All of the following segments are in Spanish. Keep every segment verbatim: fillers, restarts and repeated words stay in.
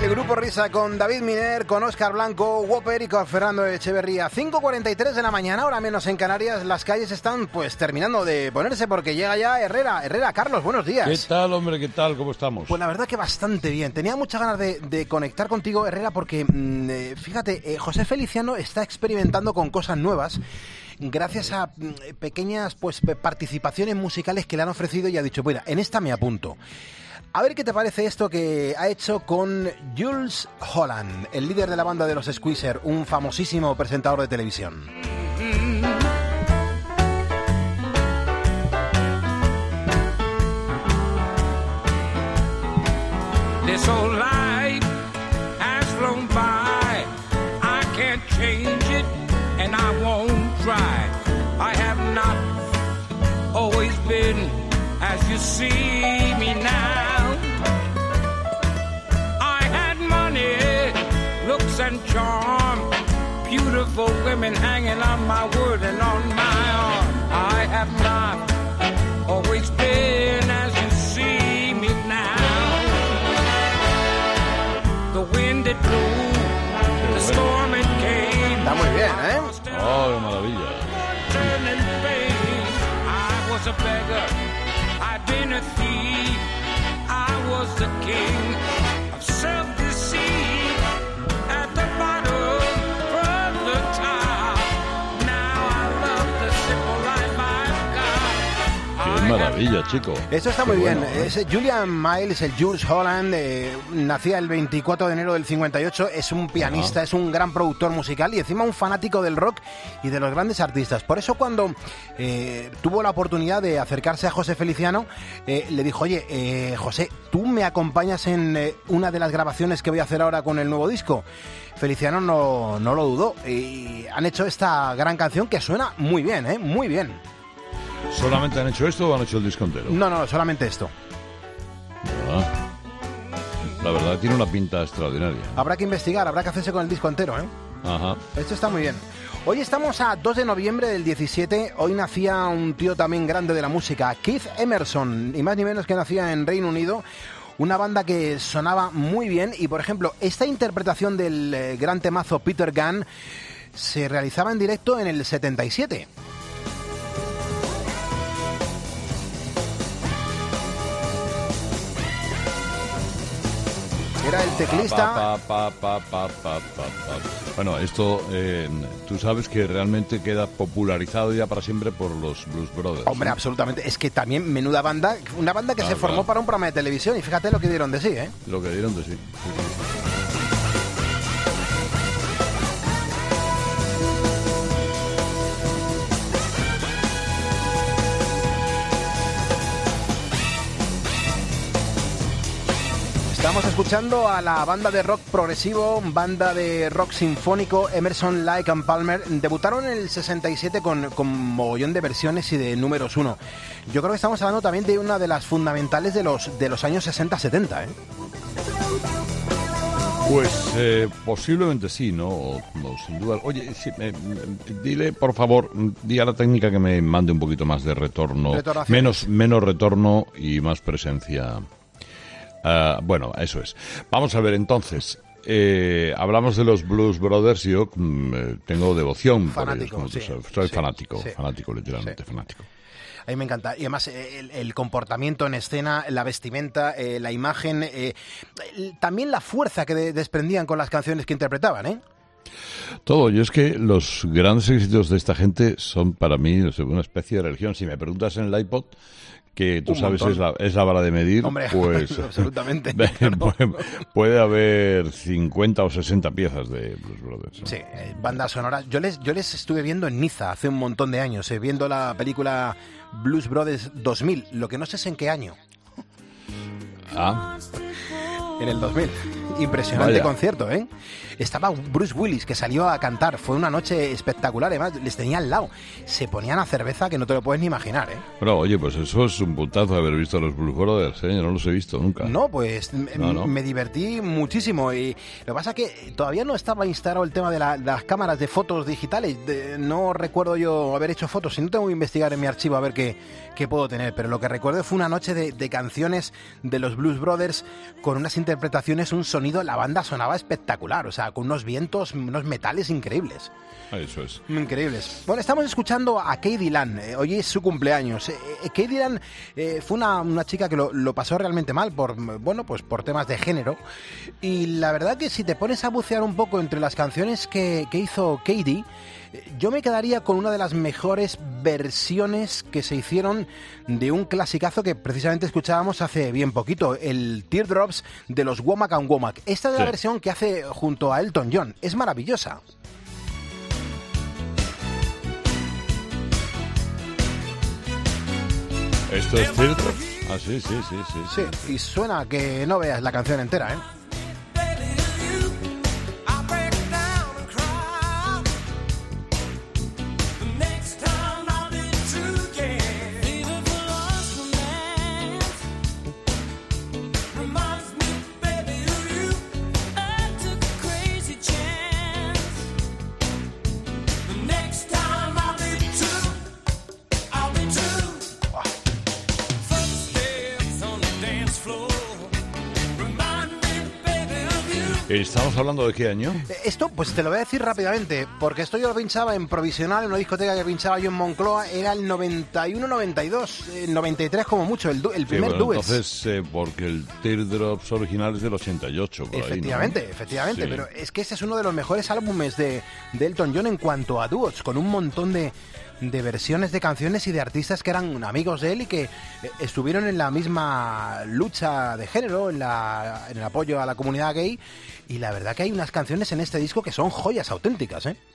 El Grupo Risa con David Miner, con Óscar Blanco, Whopper y con Fernando Echeverría. cinco cuarenta y tres de la mañana, ahora menos en Canarias. Las calles están pues terminando de ponerse porque llega ya Herrera. Herrera, Carlos, buenos días. ¿Qué tal, hombre? ¿Qué tal? ¿Cómo estamos? Pues la verdad que bastante bien. Tenía muchas ganas de, de conectar contigo, Herrera, porque mmm, eh, fíjate, eh, José Feliciano está experimentando con cosas nuevas gracias a mmm, pequeñas pues participaciones musicales que le han ofrecido y ha dicho, mira, en esta me apunto. A ver qué te parece esto que ha hecho con Jools Holland, el líder de la banda de los Squeezer, un famosísimo presentador de televisión. This old life has flown by. I can't change it and I won't try. I have not always been as you see me now. Looks and charm, beautiful women hanging on my word and on my arm. I have not always been as you see me now. The wind it blew, the storm it came. Está muy bien, ¿eh? Oh, qué maravilla. Turning pain. I was a beggar, I've been a thief. I was the king of self-deceit. Qué maravilla, chico. Esto está Qué muy bueno, bien. ¿eh? Es Julian Miles, el Jools Holland, eh, nacía el veinticuatro de enero del cincuenta y ocho, es un pianista, uh-huh. es un gran productor musical y encima un fanático del rock y de los grandes artistas. Por eso cuando eh, tuvo la oportunidad de acercarse a José Feliciano, eh, le dijo, oye, eh, José, ¿tú me acompañas en eh, una de las grabaciones que voy a hacer ahora con el nuevo disco? Feliciano no, no lo dudó y han hecho esta gran canción que suena muy bien, ¿eh? Muy bien. ¿Solamente han hecho esto o han hecho el disco entero? No, no, solamente esto. Ah, la verdad tiene una pinta extraordinaria. Habrá que investigar, habrá que hacerse con el disco entero, ¿eh? Ajá. Esto está muy bien. Hoy estamos a dos de noviembre del diecisiete. Hoy nacía un tío también grande de la música, Keith Emerson, y más ni menos que nacía en Reino Unido. Una banda que sonaba muy bien y, por ejemplo, esta interpretación del eh, gran temazo Peter Gunn se realizaba en directo en el setenta y siete. Era el teclista. Pa, pa, pa, pa, pa, pa, pa. Bueno, esto eh, tú sabes que realmente queda popularizado ya para siempre por los Blues Brothers. Hombre, ¿sí? Absolutamente. Es que también menuda banda, una banda que ah, se formó claro. para un programa de televisión y fíjate lo que dieron de sí, ¿eh? Lo que dieron de sí. sí, sí. Estamos escuchando a la banda de rock progresivo, banda de rock sinfónico Emerson, Lake and Palmer. Debutaron en el sesenta y siete con, con mogollón de versiones y de números uno. Yo creo que estamos hablando también de una de las fundamentales de los, de los años sesenta setenta, ¿eh? Pues eh, posiblemente sí, ¿no? No, sin duda. Oye, sí, eh, dile, por favor, di a la técnica que me mande un poquito más de retorno. Menos, menos retorno y más presencia. Uh, bueno, eso es. Vamos a ver, entonces, eh, hablamos de los Blues Brothers. Yo mm, tengo devoción fanático, por ellos, sí, como tú sabes. Soy sí, fanático, sí. fanático, literalmente, sí. fanático. A mí me encanta. Y además el, el comportamiento en escena, la vestimenta, eh, la imagen, eh, el, también la fuerza que de, desprendían con las canciones que interpretaban, ¿eh? Todo. Yo es que los grandes éxitos de esta gente son para mí una especie de religión. Si me preguntas en el iPod, que tú un sabes es la, es la vara de medir, hombre, pues absolutamente puede, puede haber cincuenta o sesenta piezas de Blues Brothers, ¿no? Sí, eh, bandas sonoras. Yo les, yo les estuve viendo en Niza hace un montón de años, eh, viendo la película Blues Brothers dos mil, lo que no sé es en qué año. Ah. En el dos mil. Impresionante Vaya. concierto, ¿eh? Estaba Bruce Willis, que salió a cantar. Fue una noche espectacular. Además, les tenía al lado. Se ponían a cerveza que no te lo puedes ni imaginar, ¿eh? Pero, oye, pues eso es un puntazo de haber visto a los Blues Brothers, ¿eh? Yo no los he visto nunca. No, pues no, no. me divertí muchísimo. Y lo que pasa es que todavía no estaba instalado el tema de, la, de las cámaras de fotos digitales. De, no recuerdo yo haber hecho fotos. Si no, tengo que investigar en mi archivo a ver qué, qué puedo tener. Pero lo que recuerdo fue una noche de, de canciones de los Blues Brothers con unas interpretaciones, un sonido, la banda sonaba espectacular, o sea, con unos vientos, unos metales increíbles. Eso es. Increíbles. Bueno, estamos escuchando a K.D. Lang. Eh, hoy es su cumpleaños. Eh, eh, K.D. Lang eh, fue una, una chica que lo, lo pasó realmente mal por, bueno, pues por temas de género. Y la verdad que si te pones a bucear un poco entre las canciones que, que hizo K.D., eh, yo me quedaría con una de las mejores versiones que se hicieron de un clasicazo que precisamente escuchábamos hace bien poquito, el Teardrops de los Womack and Womack. Esta es sí. la versión que hace junto a Elton John. Es maravillosa. ¿Esto es Teardrops? Ah, sí, sí, sí, sí. Sí, y suena que no veas la canción entera, ¿eh? ¿Estamos hablando de qué año? Esto, pues te lo voy a decir rápidamente, porque esto yo lo pinchaba en provisional, en una discoteca que pinchaba yo en Moncloa, era el noventa y uno noventa y dos, el noventa y tres como mucho, el, el primer sí, bueno, Duets. Entonces, eh, porque el Teardrops original es del ochenta y ocho, por Efectivamente, ahí, ¿no? efectivamente, sí. pero es que ese es uno de los mejores álbumes de, de Elton John en cuanto a dúos, con un montón de... de versiones de canciones y de artistas que eran amigos de él y que estuvieron en la misma lucha de género, en, la, en el apoyo a la comunidad gay, y la verdad que hay unas canciones en este disco que son joyas auténticas, ¿eh?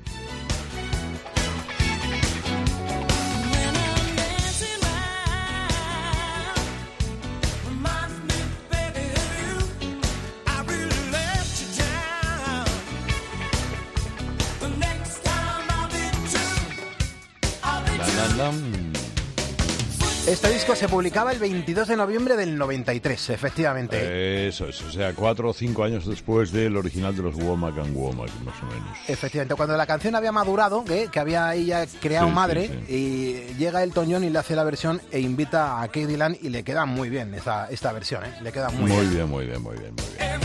Este disco se publicaba el veintidós de noviembre del noventa y tres, efectivamente. Eso es, o sea, cuatro o cinco años después del original de los Womack and Womack, más o menos. Efectivamente, cuando la canción había madurado, que, que había ella creado sí, madre, sí, sí. y llega Elton John y le hace la versión e invita a K.D. Lang y le queda muy bien esta, esta versión, ¿eh? Le queda muy, muy bien. bien. Muy bien, muy bien, muy bien.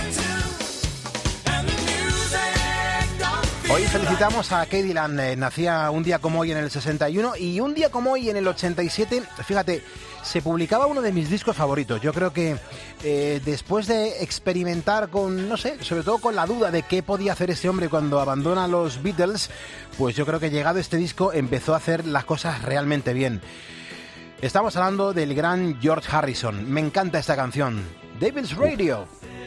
Hoy felicitamos a K.D. Lang, eh, nacía un día como hoy en el sesenta y uno y un día como hoy en el ochenta y siete, fíjate, se publicaba uno de mis discos favoritos. Yo creo que eh, después de experimentar con, no sé, sobre todo con la duda de qué podía hacer este hombre cuando abandona los Beatles, pues yo creo que llegado este disco empezó a hacer las cosas realmente bien. Estamos hablando del gran George Harrison. Me encanta esta canción, Devil's Radio.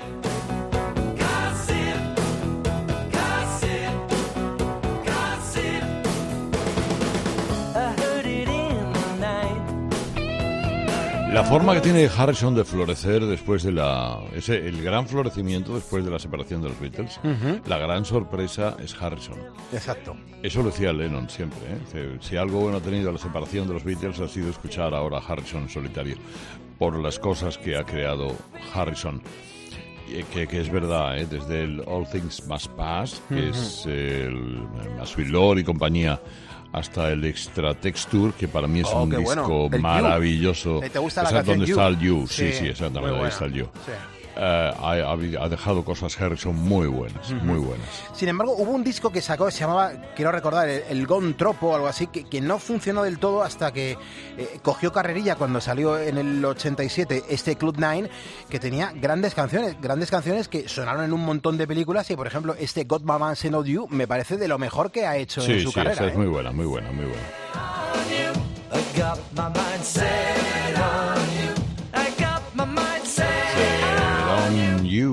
La forma que tiene Harrison de florecer después de la... Ese, el gran florecimiento después de la separación de los Beatles, uh-huh. la gran sorpresa es Harrison. Exacto. Eso lo decía Lennon siempre, ¿eh? Si algo bueno ha tenido la separación de los Beatles ha sido escuchar ahora a Harrison en solitario, por las cosas que ha creado Harrison. Que, que es verdad, ¿eh? Desde el All Things Must Pass, que uh-huh. es el Sweet Lord y compañía, hasta el Extra Texture, que para mí es oh, un disco bueno. maravilloso. ¿Te gusta la canción donde You? Está el You, sí, sí, sí, exactamente, ahí está el You. Sí. Uh, ha, ha dejado cosas Harrison muy buenas, uh-huh. muy buenas. Sin embargo, hubo un disco que sacó, se llamaba, quiero recordar, el, el Gone Tropo o algo así, que, que no funcionó del todo hasta que eh, cogió carrerilla cuando salió en el ochenta y siete este Club nueve, que tenía grandes canciones, grandes canciones que sonaron en un montón de películas, y por ejemplo este Got My Mind Set On You me parece de lo mejor que ha hecho sí, en su sí, carrera. Sí, ¿eh? es muy buena, muy buena, muy buena. I got my mind set on you. I got my mind set on you.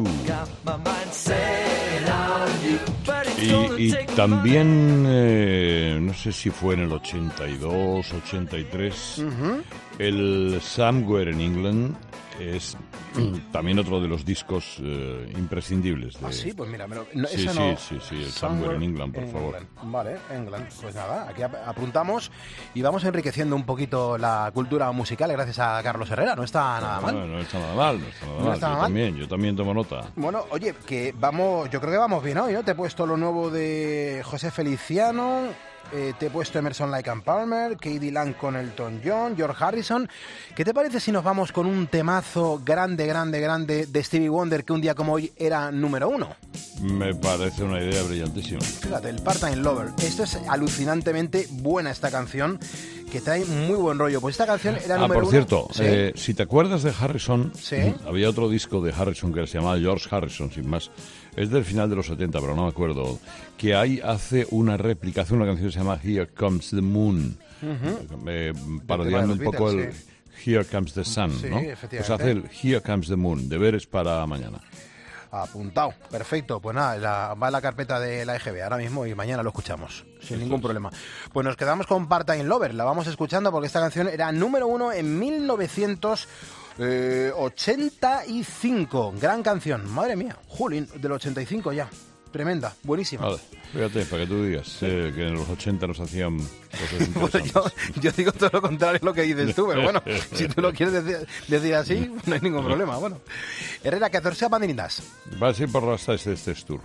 Y, y también, eh, no sé si fue en el ochenta y dos, ochenta y tres, uh-huh. el Somewhere in England es también otro de los discos eh, imprescindibles. De... Ah, sí, pues mira, me lo, no, sí, eso sí, no... sí, sí, el Somewhere in England, por favor. England. Vale, England. Pues nada, aquí apuntamos y vamos enriqueciendo un poquito la cultura musical gracias a Carlos Herrera. No está nada mal. No, no está nada mal, no está nada no mal. Está yo mal. también, yo también tomo nota. Bueno, oye, que vamos, yo creo que vamos bien hoy, ¿no? Te he puesto lo nuevo de José Feliciano. eh, te he puesto Emerson, Lake and Palmer, Katie Lang con Elton John, George Harrison. ¿Qué te parece si nos vamos con un temazo grande, grande, grande de Stevie Wonder que un día como hoy era número uno? Me parece una idea brillantísima. Fíjate, el Part-Time Lover. Esto es alucinantemente buena, esta canción, que trae muy buen rollo. Pues esta canción era ah, número por uno. cierto, ¿Sí? eh, si te acuerdas de Harrison, ¿Sí? Había otro disco de Harrison que se llamaba George Harrison, sin más. Es del final de los setenta, pero no me acuerdo. Que ahí hace una réplica, hace una canción que se llama Here Comes the Moon, uh-huh. eh, parodiando un poco Beatles, el sí. Here Comes the Sun, sí, ¿no? Pues hace el Here Comes the Moon, deberes para mañana. Apuntado, perfecto. Pues nada, la, va a la carpeta de la E G B ahora mismo y mañana lo escuchamos, sin ningún problema. Pues nos quedamos con Part-Time Lover, la vamos escuchando porque esta canción era número uno en mil novecientos ochenta y cinco. Gran canción, madre mía, Julín, del ochenta y cinco ya. Tremenda, buenísima. Vale, fíjate, para que tú digas eh, que en los ochenta nos hacían cosas interesantes. Bueno, yo, yo digo todo lo contrario a lo que dices tú, pero bueno, si tú lo quieres decir, decir así, no hay ningún problema. Bueno, Herrera, catorce banderitas. Va a ser por hasta este, este tour.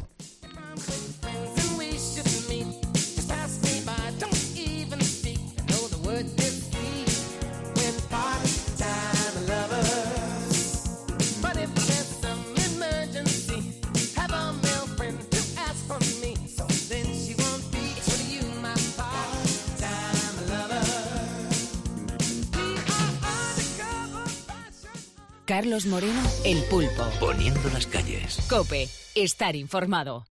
Carlos Moreno, El Pulpo. Poniendo las calles. COPE, estar informado.